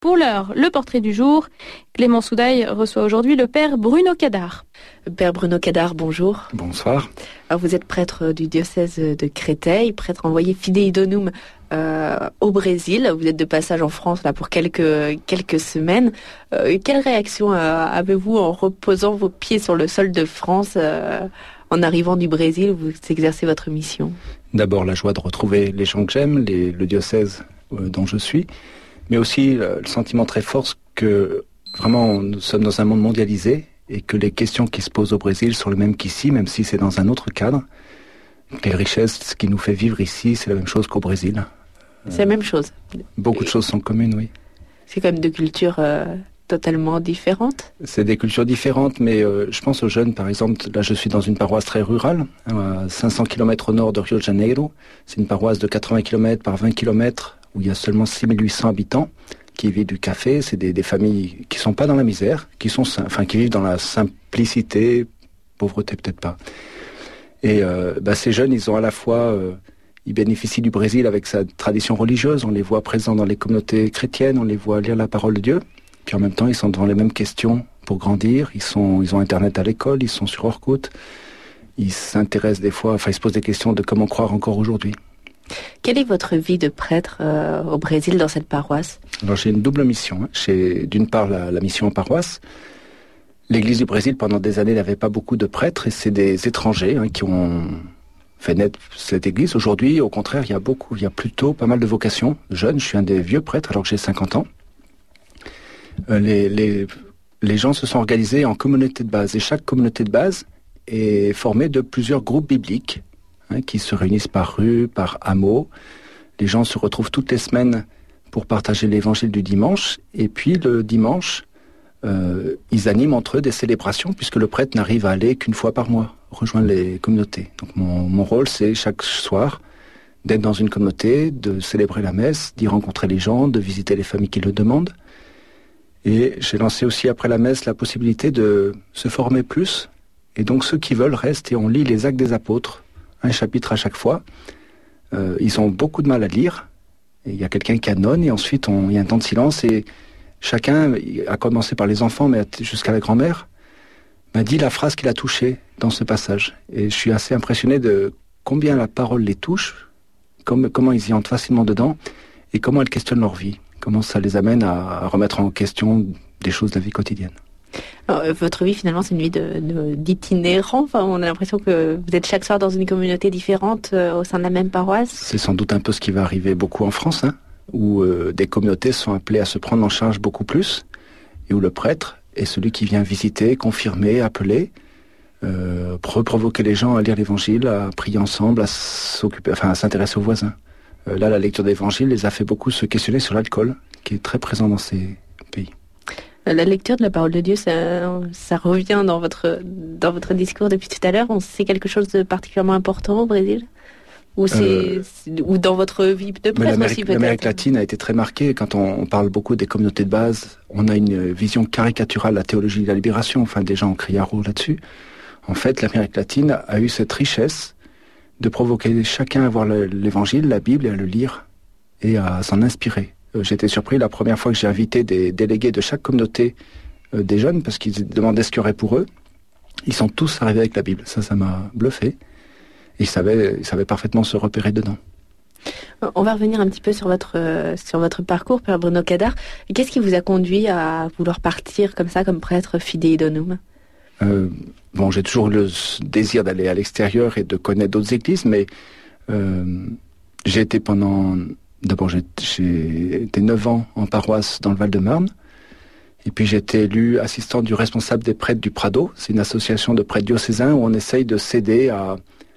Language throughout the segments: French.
Pour l'heure, le portrait du jour. Clément Soudaille reçoit aujourd'hui le père Bruno Cadar. Père Bruno Cadar, bonjour. Bonsoir. Alors, vous êtes prêtre du diocèse de Créteil, prêtre envoyé Fidei Donum au Brésil. Vous êtes de passage en France là pour quelques semaines. Quelle réaction avez-vous en reposant vos pieds sur le sol de France en arrivant du Brésil où vous exercez votre mission? D'abord la joie de retrouver les gens que j'aime, le diocèse dont je suis, mais aussi le sentiment très fort que vraiment nous sommes dans un monde mondialisé et que les questions qui se posent au Brésil sont les mêmes qu'ici, même si c'est dans un autre cadre. Les richesses, ce qui nous fait vivre ici, c'est la même chose qu'au Brésil. C'est la même chose. Beaucoup de choses sont communes, oui. C'est quand même deux cultures totalement différentes. C'est des cultures différentes, mais je pense aux jeunes, par exemple. Là, je suis dans une paroisse très rurale, à 500 km au nord de Rio de Janeiro. C'est une paroisse de 80 km par 20 km, où il y a seulement 6800 habitants, qui vivent du café. C'est des familles qui sont pas dans la misère, qui vivent dans la simplicité, pauvreté peut-être pas. Et ces jeunes, ils ont à la fois... Ils bénéficient du Brésil avec sa tradition religieuse. On les voit présents dans les communautés chrétiennes, on les voit lire la parole de Dieu. Puis en même temps, ils sont devant les mêmes questions pour grandir. Ils ont Internet à l'école, ils sont sur Orkut. Ils s'intéressent des fois, ils se posent des questions de comment croire encore aujourd'hui. Quelle est votre vie de prêtre au Brésil dans cette paroisse? Alors j'ai une double mission. J'ai d'une part la mission en paroisse. L'Église du Brésil, pendant des années, n'avait pas beaucoup de prêtres et c'est des étrangers qui ont fait naître cette église. Aujourd'hui, au contraire, il y a plutôt pas mal de vocations jeunes. Je suis un des vieux prêtres alors que j'ai 50 ans. Les gens se sont organisés en communautés de base et chaque communauté de base est formée de plusieurs groupes bibliques qui se réunissent par rue, par hameau. Les gens se retrouvent toutes les semaines pour partager l'évangile du dimanche et puis le dimanche, ils animent entre eux des célébrations puisque le prêtre n'arrive à aller qu'une fois par mois rejoindre les communautés. Donc mon rôle, c'est chaque soir d'être dans une communauté, de célébrer la messe, d'y rencontrer les gens, de visiter les familles qui le demandent. Et j'ai lancé aussi après la messe la possibilité de se former plus. Et donc ceux qui veulent restent et on lit les Actes des Apôtres, un chapitre à chaque fois. Ils ont beaucoup de mal à lire. Et il y a quelqu'un qui annonce et ensuite il y a un temps de silence et chacun, à commencer par les enfants mais jusqu'à la grand-mère, m'a dit la phrase qui l'a touché dans ce passage. Et je suis assez impressionné de combien la parole les touche, comment ils y entrent facilement dedans, et comment elle questionne leur vie, comment ça les amène à remettre en question des choses de la vie quotidienne. Alors, votre vie, finalement, c'est une vie d'itinérant. On a l'impression que vous êtes chaque soir dans une communauté différente au sein de la même paroisse. C'est sans doute un peu ce qui va arriver beaucoup en France, où des communautés sont appelées à se prendre en charge beaucoup plus, et où le prêtre est celui qui vient visiter, confirmer, appeler, provoquer les gens à lire l'évangile, à prier ensemble, à s'intéresser aux voisins. Là, la lecture d'évangile les a fait beaucoup se questionner sur l'alcool, qui est très présent dans ces pays. La lecture de la parole de Dieu, ça revient dans votre discours depuis tout à l'heure. C'est quelque chose de particulièrement important au Brésil ? Ou dans votre vie de prêtre aussi peut-être? L'Amérique latine a été très marquée. Quand on parle beaucoup des communautés de base, on a une vision caricaturale de la théologie de la libération. Des gens ont crié à roue là-dessus. En fait, l'Amérique latine a eu cette richesse de provoquer chacun à voir l'évangile, la Bible, et à le lire et à s'en inspirer. J'étais surpris la première fois que j'ai invité des délégués de chaque communauté des jeunes parce qu'ils demandaient ce qu'il y aurait pour eux. Ils sont tous arrivés avec la Bible. Ça m'a bluffé. Ils savaient parfaitement se repérer dedans. On va revenir un petit peu sur votre parcours, Père Bruno Cadar. Qu'est-ce qui vous a conduit à vouloir partir comme ça, comme prêtre Fidei Donum? J'ai toujours le désir d'aller à l'extérieur et de connaître d'autres églises, mais j'ai été j'ai été 9 ans en paroisse dans le Val-de-Marne. Et puis j'ai été élu assistant du responsable des prêtres du Prado. C'est une association de prêtres diocésains où on essaye de s'aider à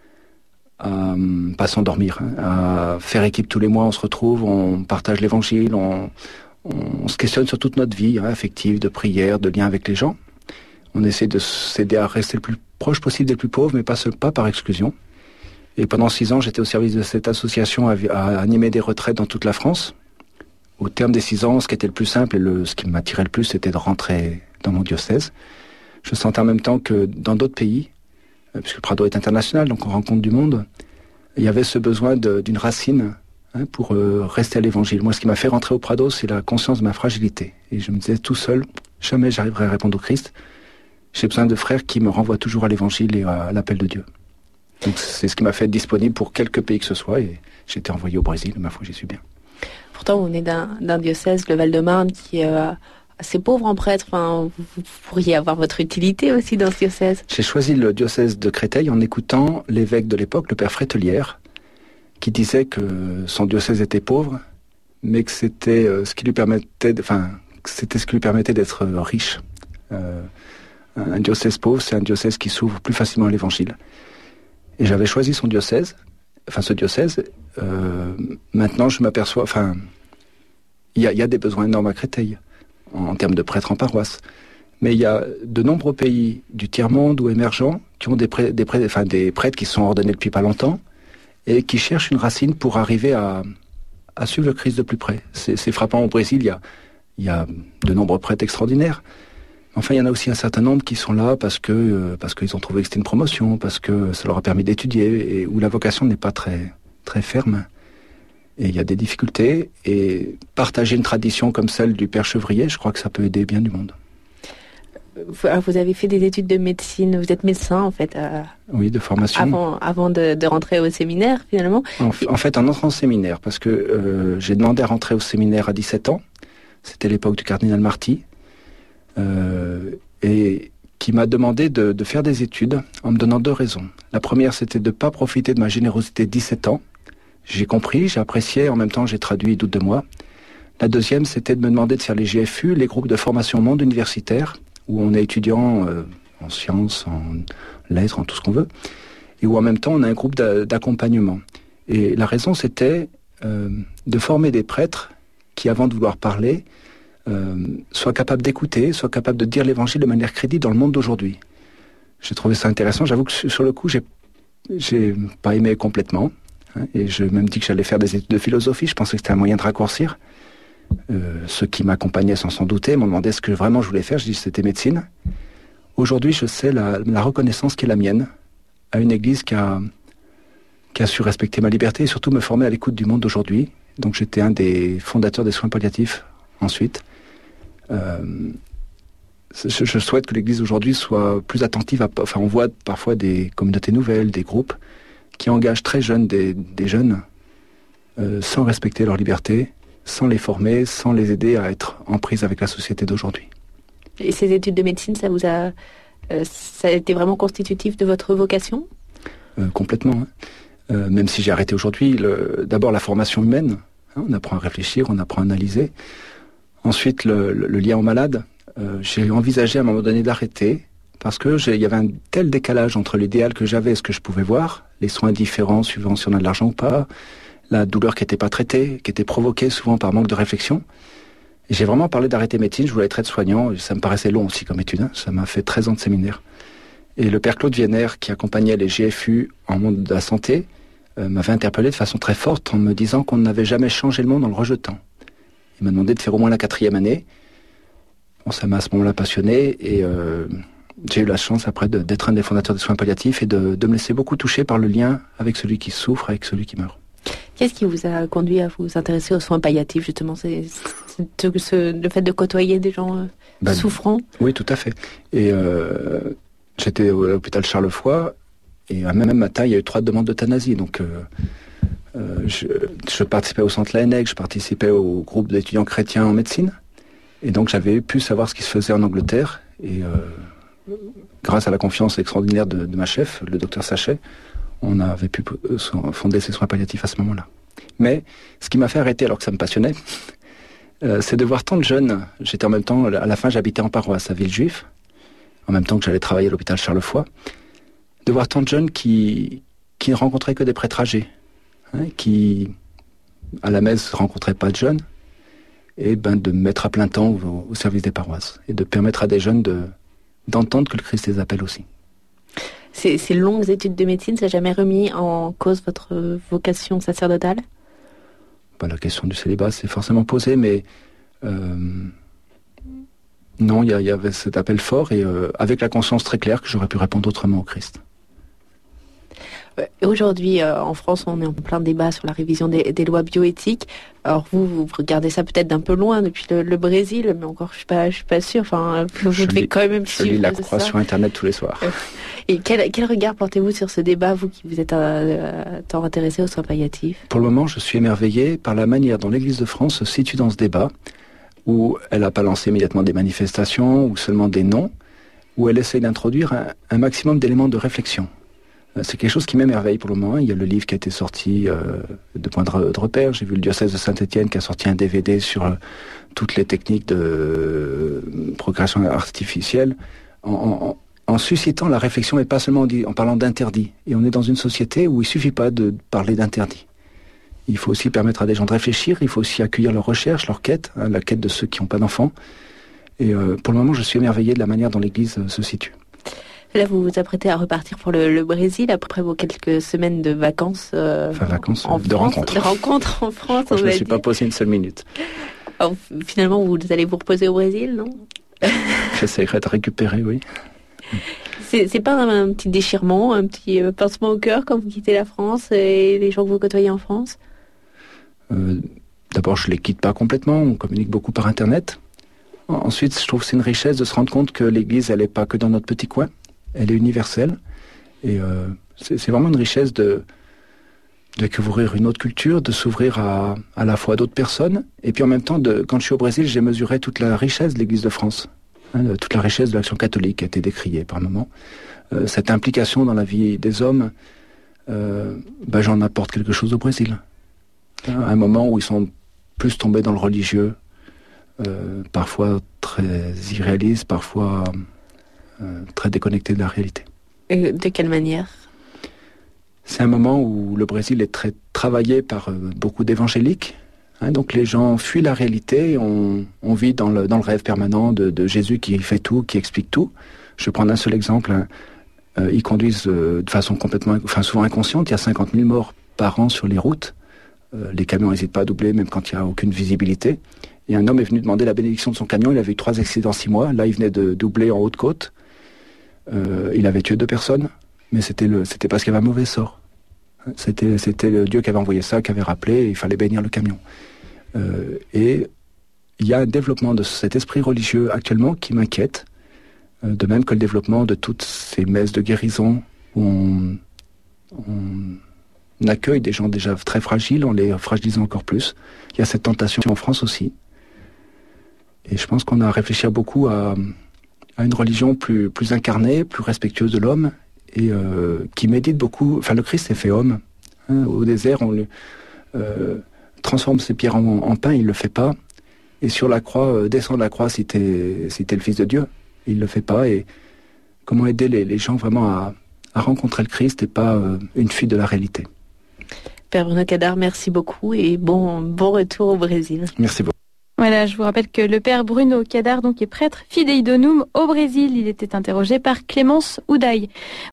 pas s'endormir, à faire équipe tous les mois. On se retrouve, on partage l'évangile, on se questionne sur toute notre vie affective, de prière, de lien avec les gens. On essaie de s'aider à rester le plus proche possible des plus pauvres, mais pas par exclusion. Et pendant 6 ans, j'étais au service de cette association à animer des retraites dans toute la France. Au terme des 6 ans, ce qui était le plus simple et ce qui m'attirait le plus, c'était de rentrer dans mon diocèse. Je sentais en même temps que dans d'autres pays, puisque le Prado est international, donc on rencontre du monde, il y avait ce besoin d'une racine pour rester à l'évangile. Moi, ce qui m'a fait rentrer au Prado, c'est la conscience de ma fragilité. Et je me disais tout seul, jamais j'arriverai à répondre au Christ. J'ai besoin de frères qui me renvoient toujours à l'évangile et à l'appel de Dieu. Donc c'est ce qui m'a fait être disponible pour quelque pays que ce soit. Et j'ai été envoyé au Brésil, ma foi, j'y suis bien. Pourtant, on est d'un diocèse, le Val-de-Marne, qui est assez pauvre en prêtres. Enfin, vous pourriez avoir votre utilité aussi dans ce diocèse. J'ai choisi le diocèse de Créteil en écoutant l'évêque de l'époque, le père Frételière, qui disait que son diocèse était pauvre, mais que c'était ce qui lui permettait, d'être riche. Un diocèse pauvre, c'est un diocèse qui s'ouvre plus facilement à l'évangile. Et j'avais choisi ce diocèse. Maintenant, je m'aperçois, il y a des besoins énormes à Créteil, en termes de prêtres en paroisse. Mais il y a de nombreux pays du tiers-monde ou émergents qui ont des prêtres qui sont ordonnés depuis pas longtemps et qui cherchent une racine pour arriver à suivre le Christ de plus près. C'est frappant. Au Brésil, il y a de nombreux prêtres extraordinaires. Enfin, il y en a aussi un certain nombre qui sont là parce qu'ils ont trouvé que c'était une promotion, parce que ça leur a permis d'étudier, et où la vocation n'est pas très, très ferme. Et il y a des difficultés, et partager une tradition comme celle du Père Chevrier, je crois que ça peut aider bien du monde. Vous avez fait des études de médecine, vous êtes médecin en fait. Oui, de formation. Avant de rentrer au séminaire finalement. En fait, en entrant au séminaire, parce que j'ai demandé à rentrer au séminaire à 17 ans, c'était l'époque du cardinal Marty, et qui m'a demandé de faire des études en me donnant deux raisons. La première, c'était de ne pas profiter de ma générosité de 17 ans. J'ai compris, j'ai apprécié, en même temps j'ai traduit, il doute de moi. La deuxième, c'était de me demander de faire les GFU, les groupes de formation au monde universitaire, où on est étudiant en sciences, en lettres, en tout ce qu'on veut, et où en même temps on a un groupe d'accompagnement. Et la raison, c'était de former des prêtres qui, avant de vouloir parler, soient capables d'écouter, soient capables de dire l'évangile de manière crédible dans le monde d'aujourd'hui. J'ai trouvé ça intéressant. J'avoue que sur le coup, j'ai pas aimé complètement. Et je même dit que j'allais faire des études de philosophie. Je pensais que c'était un moyen de raccourcir. Ceux qui m'accompagnaient sans s'en douter m'ont demandé ce que vraiment je voulais faire. Je dis que c'était médecine. Aujourd'hui, je sais la reconnaissance qui est la mienne à une église qui a su respecter ma liberté et surtout me former à l'écoute du monde d'aujourd'hui. Donc j'étais un des fondateurs des soins palliatifs ensuite. Je souhaite que l'église aujourd'hui soit plus attentive on voit parfois des communautés nouvelles, des groupes qui engagent très jeunes des jeunes sans respecter leur liberté, sans les former, sans les aider à être en prise avec la société d'aujourd'hui. Et ces études de médecine, ça a été vraiment constitutif de votre vocation ? Complètement. Même si j'ai arrêté aujourd'hui, d'abord la formation humaine, on apprend à réfléchir, on apprend à analyser. Ensuite, le lien aux malades. J'ai envisagé à un moment donné d'arrêter parce que il y avait un tel décalage entre l'idéal que j'avais et ce que je pouvais voir, les soins différents suivant si on a de l'argent ou pas, la douleur qui n'était pas traitée, qui était provoquée souvent par manque de réflexion. Et j'ai vraiment parlé d'arrêter médecine, je voulais être aide-soignant, et ça me paraissait long aussi comme étude, ça m'a fait 13 ans de séminaire. Et le père Claude Vienner, qui accompagnait les GFU en monde de la santé, m'avait interpellé de façon très forte en me disant qu'on n'avait jamais changé le monde en le rejetant. Il m'a demandé de faire au moins la 4e année. Bon, ça m'a à ce moment-là passionné et j'ai eu la chance après d'être un des fondateurs des soins palliatifs et de me laisser beaucoup toucher par le lien avec celui qui souffre, avec celui qui meurt. Qu'est-ce qui vous a conduit à vous intéresser aux soins palliatifs justement ? C'est le fait de côtoyer des gens souffrants ? Oui, tout à fait. Et j'étais à l'hôpital Charles-Foix et un même matin, il y a eu 3 demandes d'euthanasie. Donc je participais au centre Laennec, je participais au groupe d'étudiants chrétiens en médecine. Et donc j'avais pu savoir ce qui se faisait en Angleterre. Et grâce à la confiance extraordinaire de ma chef, le docteur Sachet, on avait pu fonder ces soins palliatifs à ce moment-là. Mais ce qui m'a fait arrêter alors que ça me passionnait, c'est de voir tant de jeunes. J'étais en même temps, à la fin j'habitais en paroisse à Villejuif, en même temps que j'allais travailler à l'hôpital Charles-Foix, de voir tant de jeunes qui ne rencontraient que des prêtres âgés, qui à la messe ne rencontraient pas de jeunes, et de me mettre à plein temps au service des paroisses, et de permettre à des jeunes d'entendre que le Christ les appelle aussi. Ces longues études de médecine, ça n'a jamais remis en cause votre vocation sacerdotale ? La question du célibat s'est forcément posée, mais non, il y avait cet appel fort et avec la conscience très claire que j'aurais pu répondre autrement au Christ. Aujourd'hui, en France, on est en plein débat sur la révision des lois bioéthiques. Alors vous regardez ça peut-être d'un peu loin depuis le Brésil, mais encore je suis pas sûre. Enfin, vous devez quand même suivre. Je lis la croix sur Internet tous les soirs. Et quel regard portez-vous sur ce débat, vous qui vous êtes tant intéressé aux soins palliatifs? Pour le moment, je suis émerveillé par la manière dont l'Église de France se situe dans ce débat, où elle n'a pas lancé immédiatement des manifestations ou seulement des noms, où elle essaie d'introduire un maximum d'éléments de réflexion. C'est quelque chose qui m'émerveille pour le moment. Il y a le livre qui a été sorti de Point de repère. J'ai vu le diocèse de Saint-Étienne qui a sorti un DVD sur toutes les techniques de procréation artificielle, en suscitant la réflexion et pas seulement en parlant d'interdit. Et on est dans une société où il suffit pas de parler d'interdit. Il faut aussi permettre à des gens de réfléchir, il faut aussi accueillir leurs recherches, leurs quêtes, la quête de ceux qui n'ont pas d'enfants. Et pour le moment, je suis émerveillé de la manière dont l'Église se situe. Là, vous vous apprêtez à repartir pour le Brésil après vos quelques semaines de vacances. Vacances, de rencontres. De rencontres en France. Je ne me suis pas posé une seule minute. Alors, finalement, vous allez vous reposer au Brésil, non? J'essaierai de récupérer, oui. C'est pas un petit déchirement, un petit pincement au cœur quand vous quittez la France et les gens que vous côtoyez en France? D'abord, je les quitte pas complètement. On communique beaucoup par Internet. Ensuite, je trouve que c'est une richesse de se rendre compte que l'Église, elle n'est pas que dans notre petit coin. Elle est universelle. Et c'est vraiment une richesse de découvrir une autre culture, de s'ouvrir à la fois à d'autres personnes. Et puis en même temps, quand je suis au Brésil, j'ai mesuré toute la richesse de l'Église de France. Toute la richesse de l'action catholique qui a été décriée par moments. Cette implication dans la vie des hommes, j'en apporte quelque chose au Brésil. À un moment où ils sont plus tombés dans le religieux, parfois très irréalistes, parfois très déconnectés de la réalité. Et de quelle manière? C'est un moment où le Brésil est très travaillé par beaucoup d'évangéliques. Donc les gens fuient la réalité, on vit dans le rêve permanent de Jésus qui fait tout, qui explique tout. Je vais prendre un seul exemple. Ils conduisent de façon souvent inconsciente. Il y a 50 000 morts par an sur les routes. Les camions n'hésitent pas à doubler, même quand il n'y a aucune visibilité. Et un homme est venu demander la bénédiction de son camion. Il avait eu 3 accidents en 6 mois. Là, il venait de doubler en Haute-Côte. Il avait tué 2 personnes, mais c'était parce qu'il y avait un mauvais sort. C'était le Dieu qui avait envoyé ça, qui avait rappelé, et il fallait bénir le camion. Et il y a un développement de cet esprit religieux actuellement qui m'inquiète, de même que le développement de toutes ces messes de guérison où on accueille des gens déjà très fragiles en les fragilisant encore plus. Il y a cette tentation en France aussi. Et je pense qu'on a à réfléchir beaucoup à une religion plus incarnée, plus respectueuse de l'homme, et qui médite beaucoup. Enfin, le Christ s'est fait homme. Au désert, on le transforme ses pierres en pain, il ne le fait pas. Et sur la croix, descendre la croix si t'es le Fils de Dieu. Il ne le fait pas. Et comment aider les gens vraiment à rencontrer le Christ et pas une fuite de la réalité. Père Bruno Cadar, merci beaucoup et bon retour au Brésil. Merci beaucoup. Voilà, je vous rappelle que le père Bruno Cadar donc est prêtre fidei donum au Brésil. Il était interrogé par Clémence Oudaille.